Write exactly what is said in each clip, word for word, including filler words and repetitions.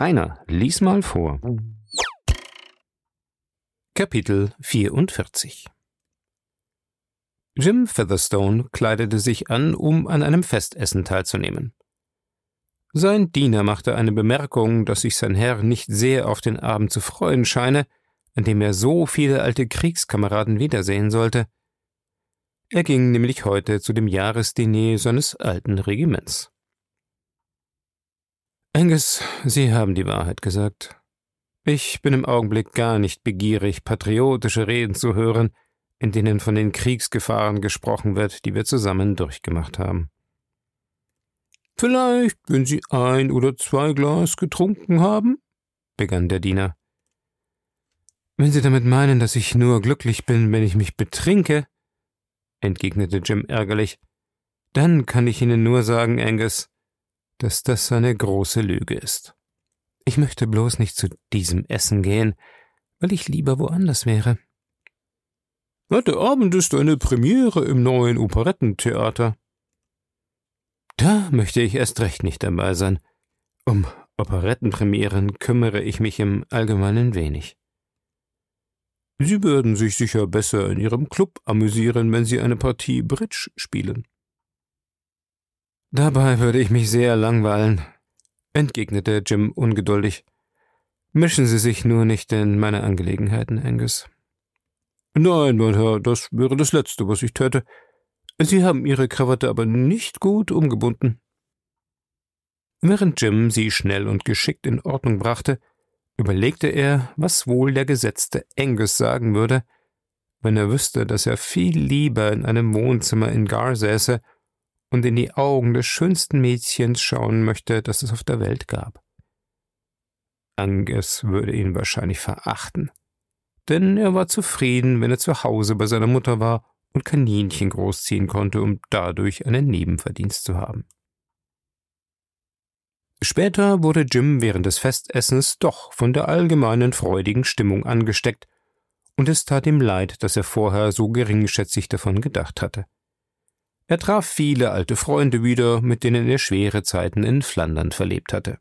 Rainer, lies mal vor. Kapitel vierundvierzig. Jim Featherstone kleidete sich an, um an einem Festessen teilzunehmen. Sein Diener machte eine Bemerkung, dass sich sein Herr nicht sehr auf den Abend zu freuen scheine, an dem er so viele alte Kriegskameraden wiedersehen sollte. Er ging nämlich heute zu dem Jahresdiner seines alten Regiments. »Angus, Sie haben die Wahrheit gesagt. Ich bin im Augenblick gar nicht begierig, patriotische Reden zu hören, in denen von den Kriegsgefahren gesprochen wird, die wir zusammen durchgemacht haben. »Vielleicht, wenn Sie ein oder zwei Glas getrunken haben?« begann der Diener. »Wenn Sie damit meinen, dass ich nur glücklich bin, wenn ich mich betrinke«, entgegnete Jim ärgerlich, »dann kann ich Ihnen nur sagen, Angus, dass das eine große Lüge ist. Ich möchte bloß nicht zu diesem Essen gehen, weil ich lieber woanders wäre.« »Der Abend ist eine Premiere im neuen Operettentheater.« »Da möchte ich erst recht nicht dabei sein. Um Operettenpremieren kümmere ich mich im Allgemeinen wenig.« »Sie würden sich sicher besser in Ihrem Club amüsieren, wenn Sie eine Partie Bridge spielen.« »Dabei würde ich mich sehr langweilen«, entgegnete Jim ungeduldig. »Mischen Sie sich nur nicht in meine Angelegenheiten, Angus.« »Nein, mein Herr, das wäre das Letzte, was ich täte. Sie haben Ihre Krawatte aber nicht gut umgebunden.« Während Jim sie schnell und geschickt in Ordnung brachte, überlegte er, was wohl der gesetzte Angus sagen würde, wenn er wüsste, dass er viel lieber in einem Wohnzimmer in Gar säße und in die Augen des schönsten Mädchens schauen möchte, das es auf der Welt gab. Angus würde ihn wahrscheinlich verachten, denn er war zufrieden, wenn er zu Hause bei seiner Mutter war und Kaninchen großziehen konnte, um dadurch einen Nebenverdienst zu haben. Später wurde Jim während des Festessens doch von der allgemeinen freudigen Stimmung angesteckt, und es tat ihm leid, dass er vorher so geringschätzig davon gedacht hatte. Er traf viele alte Freunde wieder, mit denen er schwere Zeiten in Flandern verlebt hatte.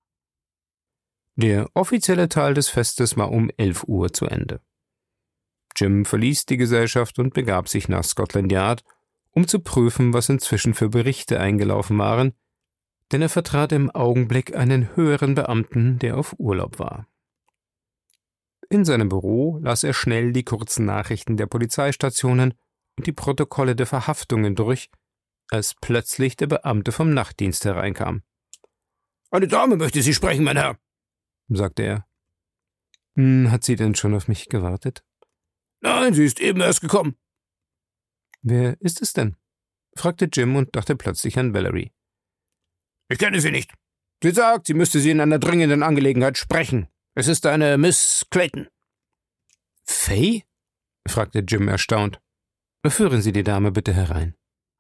Der offizielle Teil des Festes war um elf Uhr zu Ende. Jim verließ die Gesellschaft und begab sich nach Scotland Yard, um zu prüfen, was inzwischen für Berichte eingelaufen waren, denn er vertrat im Augenblick einen höheren Beamten, der auf Urlaub war. In seinem Büro las er schnell die kurzen Nachrichten der Polizeistationen und die Protokolle der Verhaftungen durch, als plötzlich der Beamte vom Nachtdienst hereinkam. »Eine Dame möchte Sie sprechen, mein Herr«, sagte er. Hm, »Hat sie denn schon auf mich gewartet?« »Nein, sie ist eben erst gekommen.« »Wer ist es denn?« fragte Jim und dachte plötzlich an Valerie. »Ich kenne sie nicht. Sie sagt, sie müsste Sie in einer dringenden Angelegenheit sprechen. Es ist eine Miss Clayton.« »Fay?« fragte Jim erstaunt. »Führen Sie die Dame bitte herein.«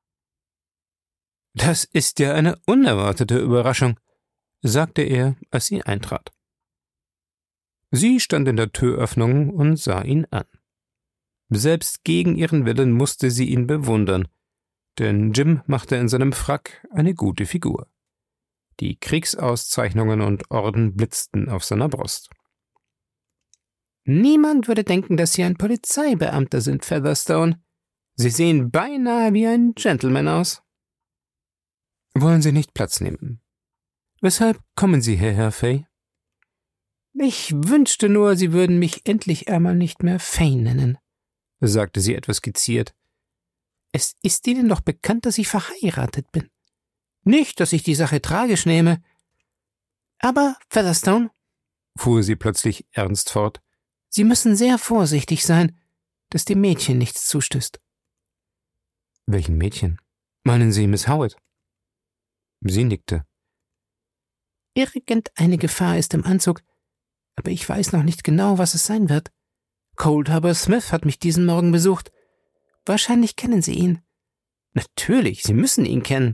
»Das ist ja eine unerwartete Überraschung«, sagte er, als sie eintrat. Sie stand in der Türöffnung und sah ihn an. Selbst gegen ihren Willen musste sie ihn bewundern, denn Jim machte in seinem Frack eine gute Figur. Die Kriegsauszeichnungen und Orden blitzten auf seiner Brust. »Niemand würde denken, dass Sie ein Polizeibeamter sind, Featherstone. Sie sehen beinahe wie ein Gentleman aus.« »Wollen Sie nicht Platz nehmen? Weshalb kommen Sie hierher, Fay?« »Ich wünschte nur, Sie würden mich endlich einmal nicht mehr Fay nennen«, sagte sie etwas skizziert. »Es ist Ihnen doch bekannt, dass ich verheiratet bin. Nicht, dass ich die Sache tragisch nehme. Aber, Featherstone«, fuhr sie plötzlich ernst fort, »Sie müssen sehr vorsichtig sein, dass dem Mädchen nichts zustößt.« »Welchen Mädchen? Meinen Sie Miss Howard?« Sie nickte. »Irgendeine Gefahr ist im Anzug, aber ich weiß noch nicht genau, was es sein wird. Coldharbour Smith hat mich diesen Morgen besucht. Wahrscheinlich kennen Sie ihn.« »Natürlich, Sie müssen ihn kennen.«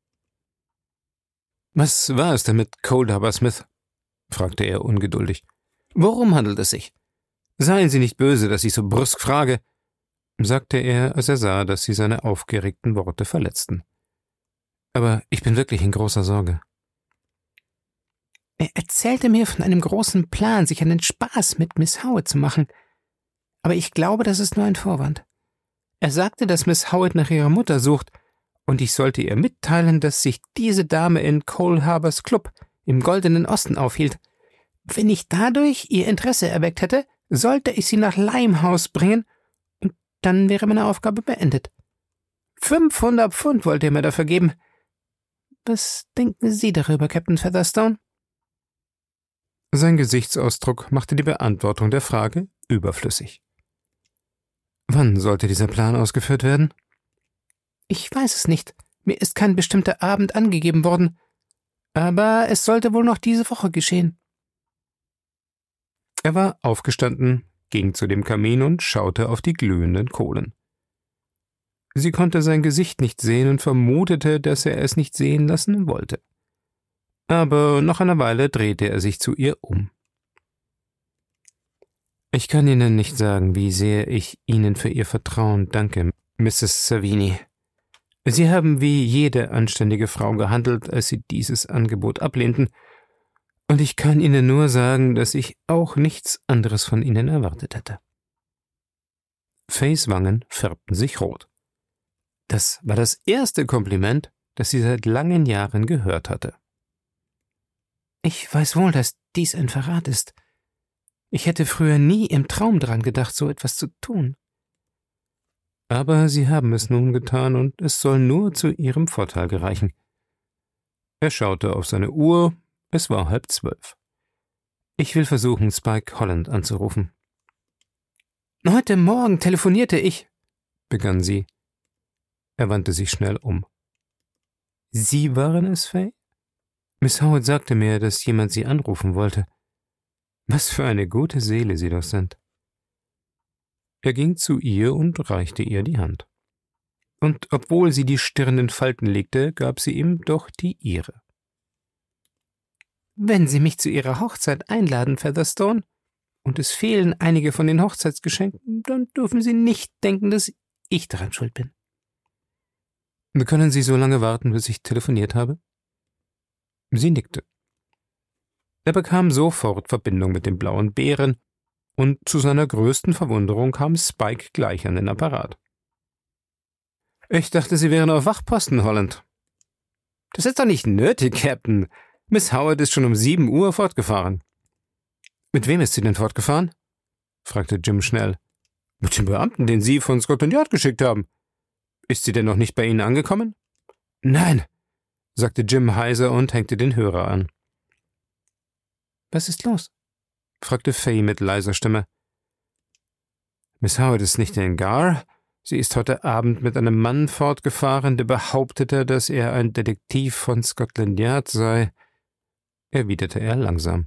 »Was war es denn mit Coldharbour Smith?« fragte er ungeduldig. »Worum handelt es sich? Seien Sie nicht böse, dass ich so brüsk frage«, sagte er, als er sah, dass sie seine aufgeregten Worte verletzten. »Aber ich bin wirklich in großer Sorge.« Er erzählte mir von einem großen Plan, sich einen Spaß mit Miss Howard zu machen. Aber ich glaube, das ist nur ein Vorwand. Er sagte, dass Miss Howard nach ihrer Mutter sucht, und ich sollte ihr mitteilen, dass sich diese Dame in Cole Harbors Club im Goldenen Osten aufhielt. Wenn ich dadurch ihr Interesse erweckt hätte, sollte ich sie nach Limehouse bringen, und dann wäre meine Aufgabe beendet. Fünfhundert Pfund wollte er mir dafür geben. Was denken Sie darüber, Captain Featherstone? Sein Gesichtsausdruck machte die Beantwortung der Frage überflüssig. Wann sollte dieser Plan ausgeführt werden? Ich weiß es nicht. Mir ist kein bestimmter Abend angegeben worden. Aber es sollte wohl noch diese Woche geschehen. Er war aufgestanden, ging zu dem Kamin und schaute auf die glühenden Kohlen. Sie konnte sein Gesicht nicht sehen und vermutete, dass er es nicht sehen lassen wollte. Aber nach einer Weile drehte er sich zu ihr um. »Ich kann Ihnen nicht sagen, wie sehr ich Ihnen für Ihr Vertrauen danke, Misses Savini. Sie haben wie jede anständige Frau gehandelt, als Sie dieses Angebot ablehnten, und ich kann Ihnen nur sagen, dass ich auch nichts anderes von Ihnen erwartet hätte.« Fays Wangen färbten sich rot. Das war das erste Kompliment, das sie seit langen Jahren gehört hatte. »Ich weiß wohl, dass dies ein Verrat ist. Ich hätte früher nie im Traum daran gedacht, so etwas zu tun.« Aber Sie haben es nun getan, und es soll nur zu Ihrem Vorteil gereichen. Er schaute auf seine Uhr, es war halb zwölf. »Ich will versuchen, Spike Holland anzurufen.« »Heute Morgen telefonierte ich«, begann sie. Er wandte sich schnell um. »Sie waren es, Fay? Miss Howard sagte mir, dass jemand Sie anrufen wollte. Was für eine gute Seele Sie doch sind.« Er ging zu ihr und reichte ihr die Hand. Und obwohl sie die Stirn in Falten legte, gab sie ihm doch die ihre. »Wenn Sie mich zu Ihrer Hochzeit einladen, Featherstone, und es fehlen einige von den Hochzeitsgeschenken, dann dürfen Sie nicht denken, dass ich daran schuld bin.« »Können Sie so lange warten, bis ich telefoniert habe?« Sie nickte. Er bekam sofort Verbindung mit dem blauen Bären, und zu seiner größten Verwunderung kam Spike gleich an den Apparat. »Ich dachte, Sie wären auf Wachposten, Holland.« »Das ist doch nicht nötig, Captain. Miss Howard ist schon um sieben Uhr fortgefahren.« »Mit wem ist sie denn fortgefahren?« fragte Jim schnell. »Mit dem Beamten, den Sie von Scotland Yard geschickt haben. Ist sie denn noch nicht bei Ihnen angekommen?« »Nein«, sagte Jim heiser und hängte den Hörer an. »Was ist los?« fragte Fay mit leiser Stimme. »Miss Howard ist nicht in Gar. Sie ist heute Abend mit einem Mann fortgefahren, der behauptete, dass er ein Detektiv von Scotland Yard sei«, erwiderte er langsam.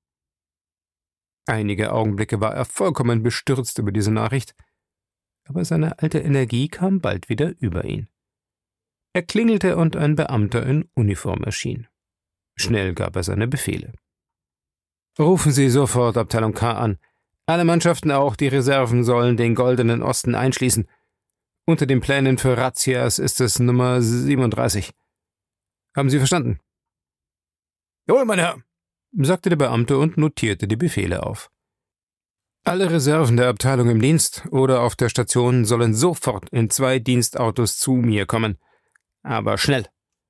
Einige Augenblicke war er vollkommen bestürzt über diese Nachricht, aber seine alte Energie kam bald wieder über ihn. Er klingelte und ein Beamter in Uniform erschien. Schnell gab er seine Befehle. »Rufen Sie sofort Abteilung K an. Alle Mannschaften, auch die Reserven, sollen den Goldenen Osten einschließen. Unter den Plänen für Razzias ist es Nummer siebenunddreißig. Haben Sie verstanden?« »Jawohl, mein Herr«, sagte der Beamte und notierte die Befehle auf. »Alle Reserven der Abteilung im Dienst oder auf der Station sollen sofort in zwei Dienstautos zu mir kommen. Aber schnell!«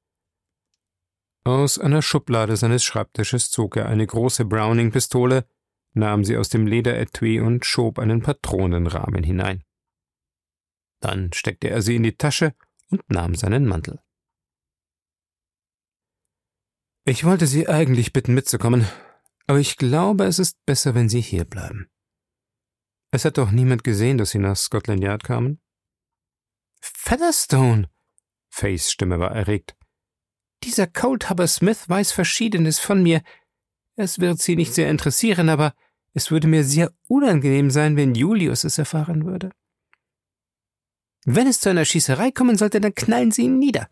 Aus einer Schublade seines Schreibtisches zog er eine große Browning-Pistole, nahm sie aus dem Lederetui und schob einen Patronenrahmen hinein. Dann steckte er sie in die Tasche und nahm seinen Mantel. »Ich wollte Sie eigentlich bitten, mitzukommen, aber ich glaube, es ist besser, wenn Sie hier bleiben. Es hat doch niemand gesehen, dass Sie nach Scotland Yard kamen?« »Featherstone!« Fays Stimme war erregt. »Dieser Coldhubber Smith weiß Verschiedenes von mir. Es wird Sie nicht sehr interessieren, aber es würde mir sehr unangenehm sein, wenn Julius es erfahren würde. Wenn es zu einer Schießerei kommen sollte, dann knallen Sie ihn nieder.«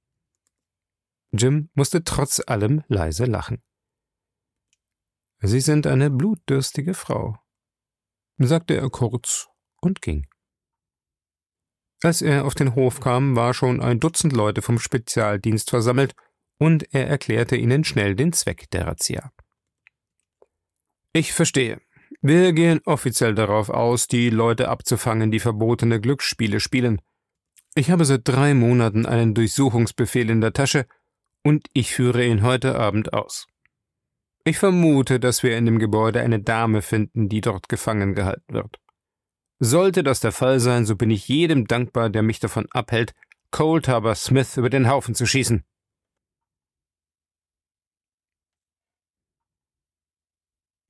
Jim musste trotz allem leise lachen. »Sie sind eine blutdürstige Frau«, sagte er kurz und ging. Als er auf den Hof kam, war schon ein Dutzend Leute vom Spezialdienst versammelt, und er erklärte ihnen schnell den Zweck der Razzia. Ich verstehe. Wir gehen offiziell darauf aus, die Leute abzufangen, die verbotene Glücksspiele spielen. Ich habe seit drei Monaten einen Durchsuchungsbefehl in der Tasche und ich führe ihn heute Abend aus. Ich vermute, dass wir in dem Gebäude eine Dame finden, die dort gefangen gehalten wird. Sollte das der Fall sein, so bin ich jedem dankbar, der mich davon abhält, Cold Harbor Smith über den Haufen zu schießen.